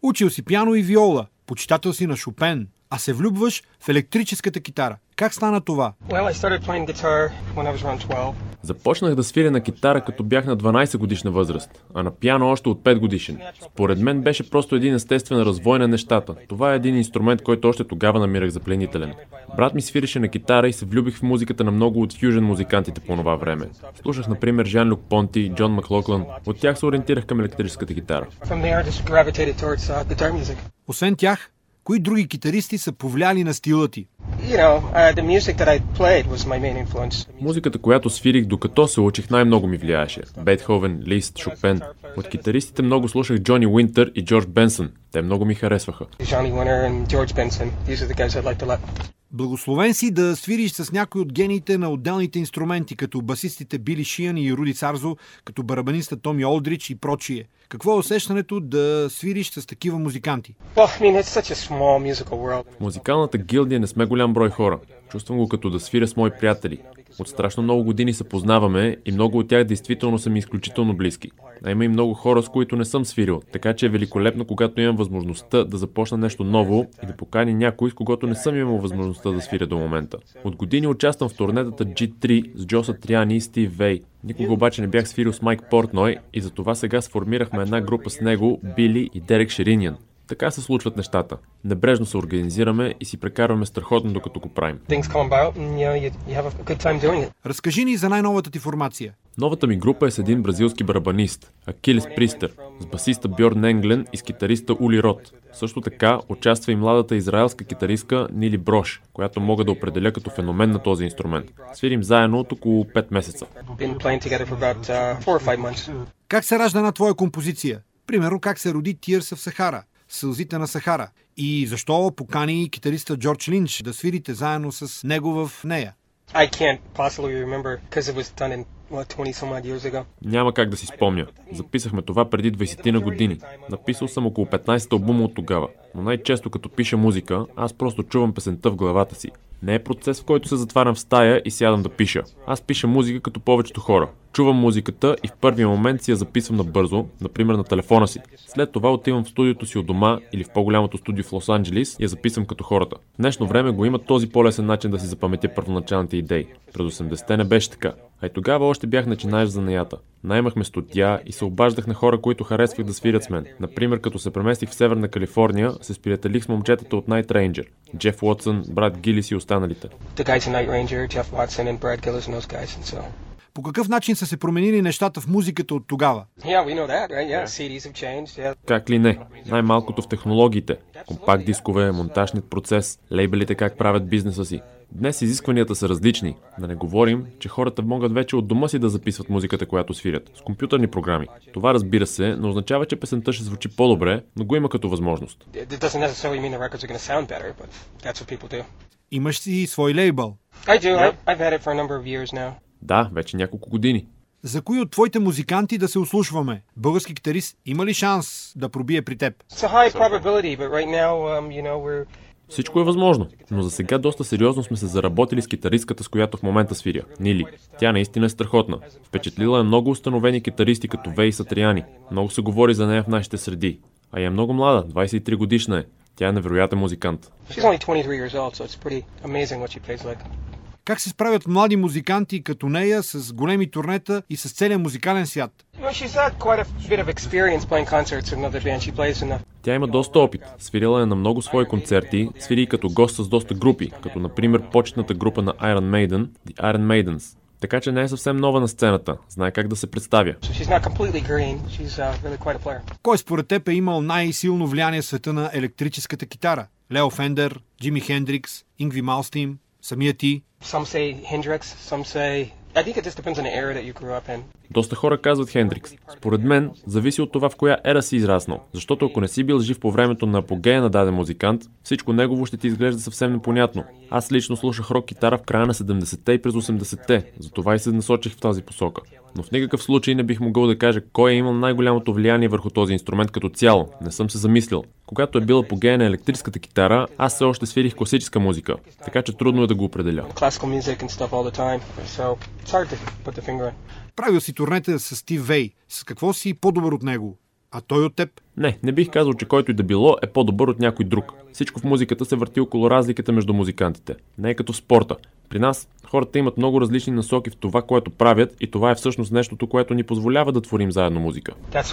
Учил си пиано и виола, почитател си на Шопен, а се влюбваш в електрическата китара. Как стана това? Започнах да свиря на китара, като бях на 12 годишна възраст, а на пиано още от 5 годишен. Според мен беше просто един естествен развой на нещата. Това е един инструмент, който още тогава намирах за пленителен. Брат ми свиреше на китара и се влюбих в музиката на много от фюжън музикантите по това време. Слушах, например, Жан-Люк Понти и Джон Маклоклан. От тях се ориентирах към електрическата китара. Освен тях, кои други китаристи са повлияли на стила ти? Музиката, която свирих докато се учих, най-много ми влияеше. Бетховен, Лист, Шопен. От китаристите много слушах Джони Уинтър и Джордж Бенсън. Те много ми харесваха. Благословен си да свириш с някой от гениите на отделните инструменти, като басистите Били Шиан и Руди Царзо, като барабаниста Томи Олдрич и прочие. Какво е усещането да свириш с такива музиканти? В музикалната гилдия не сме голям брой хора. Чувствам го като да свиря с мои приятели. От страшно много години се познаваме и много от тях действително са ми изключително близки. А има и много хора, с които не съм свирил, така че е великолепно, когато имам възможността да започна нещо ново и да покани някой, с когото не съм имал възможността да свиря до момента. От години участвам в турнетата G3 с Джо Сатриани и Стив Вей. Никога обаче не бях свирил с Майк Портной и затова сега сформирахме една група с него, Били и Дерек Шеринян. Така се случват нещата. Небрежно се организираме и си прекарваме страхотно, докато го правим. Разкажи ни за най-новата ти формация. Новата ми група е с един бразилски барабанист, Акилес Пристер, с басиста Бьорн Енглен и с китариста Ули Рот. Също така участва и младата израелска китаристка Нили Брош, която мога да определя като феномен на този инструмент. Свирим заедно от около 5 месеца. Как се ражда една твоя композиция? Примерно как се роди Tears of Sahara, Сълзите на Сахара? И защо покани китариста Джордж Линч да свирите заедно с него в нея? Няма как да си спомня. Записахме това преди 20 на години. Написал съм около 15 албума от тогава. Но най-често като пиша музика, аз просто чувам песента в главата си. Не е процес, в който се затварям в стая и сядам да пиша. Аз пиша музика като повечето хора. Чувам музиката и в първия момент си я записвам набързо, например на телефона си. След това отивам в студиото си от дома или в по-голямото студио в Лос-Анджелис и я записвам като хората. В днешно време го има този по-лесен начин да си запаметя първоначалните идеи. През 80-те не беше така. А и тогава още бях начинаещ занаята. Наймахме студия и се обаждах на хора, които харесвах да свирят с мен. Например, като се преместих в Северна Калифорния, се сприятелих с момчетата от Night Ranger, Джеф Уотсън, Брат Гилис и останалите. По какъв начин са се променили нещата в музиката от тогава? Как ли не? Най-малкото в технологиите. Компакт дискове, монтажният процес, лейбелите как правят бизнеса си. Днес изискванията са различни. Да не говорим, че хората могат вече от дома си да записват музиката, която свирят, с компютърни програми. Това, разбира се, не означава, че песента ще звучи по-добре, но го има като възможност. Имаш си свой лейбъл. Да, вече няколко години. За кои от твоите музиканти да се ослушваме? Български китарист има ли шанс да пробие при теб? Всичко е възможно, но за сега доста сериозно сме се заработили с китаристката, с която в момента свиря, Нили. Тя наистина е страхотна. Впечатлила е много установени китаристи като Вей и Сатриани. Много се говори за нея в нашите среди. А е много млада, 23 годишна е. Тя е невероятен музикант. Как се справят млади музиканти като нея с големи турнета и с целия музикален свят? Тя има доста опит. Свирила е на много свои концерти, свири и като гост с доста групи, като например почетната група на Iron Maiden, The Iron Maidens. Така че не е съвсем нова на сцената. Знае как да се представя. Кой според теб е имал най-силно влияние в света на електрическата китара? Лео Фендер, Джими Хендрикс, Ингви Малстим, самия ти? Доста хора казват Хендрикс. Според мен, зависи от това в коя ера си израснал. Защото ако не си бил жив по времето на апогея на даден музикант, всичко негово ще ти изглежда съвсем непонятно. Аз лично слушах рок-китара в края на 70-те и през 80-те, затова и се насочих в тази посока. Но в никакъв случай не бих могъл да кажа кой е имал най-голямото влияние върху този инструмент като цяло. Не съм се замислил. Когато е била апогея на електрическата китара, аз все още свирих класическа музика, така че трудно е да го определя. Правил си турнета с Стив Вей. С какво си по-добър от него? А той от теб? Не бих казал, че който и да било е по-добър от някой друг. Всичко в музиката се върти около разликата между музикантите. Не е като в спорта. При нас хората имат много различни насоки в това, което правят, и това е всъщност нещото, което ни позволява да творим заедно музика.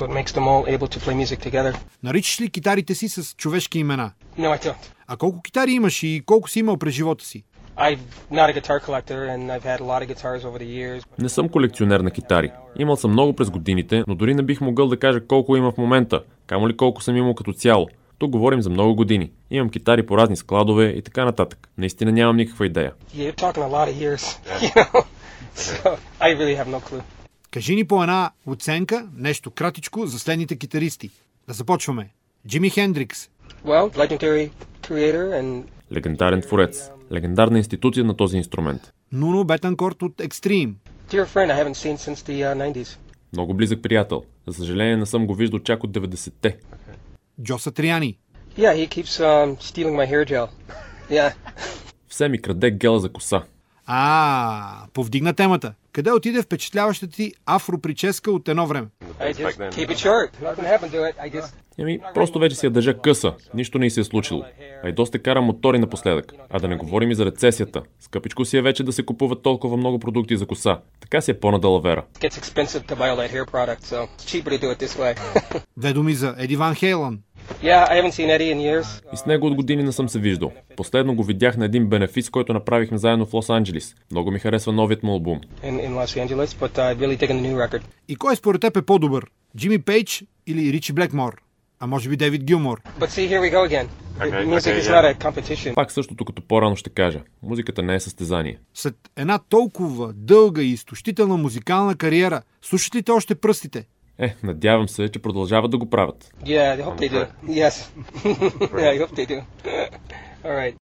Наричаш ли китарите си с човешки имена? No, I don't. А колко китари имаш и колко си имал през живота си? I'm not a guitar collector and I've had a lot of guitars over the years. Не съм колекционер на китари. Имал съм много през годините, но дори не бих могъл да кажа колко има в момента, камо ли колко съм имал като цяло. Тук говорим за много години. Имам китари по разни складове и така нататък. Наистина нямам никаква идея. You're talking a lot of years, you know. So I really have no clue. Кажи ни по една оценка, нещо кратичко за следните китаристи. Да започваме. Джими Хендрикс. Well, legendary creator and Легендарен творец. Легендарна институция на този инструмент. Нуно Бетанкорт от Extreme. dear friend I haven't seen since the 90s. Много близък приятел. За съжаление не съм го виждал чак от 90-те. Джо Сатриани. Yeah, he keeps stealing my hair gel. Yeah. Все ми краде гела за коса. Повдигна темата. Къде отиде впечатляващата ти афроприческа от едно време? I just keep it short. Nothing happened to it. I just Просто вече си я държа къса. Нищо не й се е случило. А и доста карам мотори напоследък. А да не говорим и за рецесията. Скъпичко си е вече да се купуват толкова много продукти за коса. Така си е по-надалавера. gets expensive to buy all that hair product, so it's cheaper to do it this way. Две думи за Еди Ван Хейлън. Yeah, I haven't seen Eddie in years. И с него от години не съм се виждал. Последно го видях на един бенефис, който направихме заедно в Лос-Анджелис. Много ми харесва новият му албум. In Los Angeles, but I really dig in the new record. И кой според теб е по-добър? Джимми Пейдж или Ричи Блекмор? А може би Дейвид Гилмор? But see, here we go again. Music is not a competition. Пак същото като по-рано ще кажа. Музиката не е състезание. След една толкова дълга и изтощителна музикална кариера, слушат ли те още пръстите? Надявам се, че продължават да го правят. Yeah, I hope they do. Yes. Yeah, I hope they do. All right.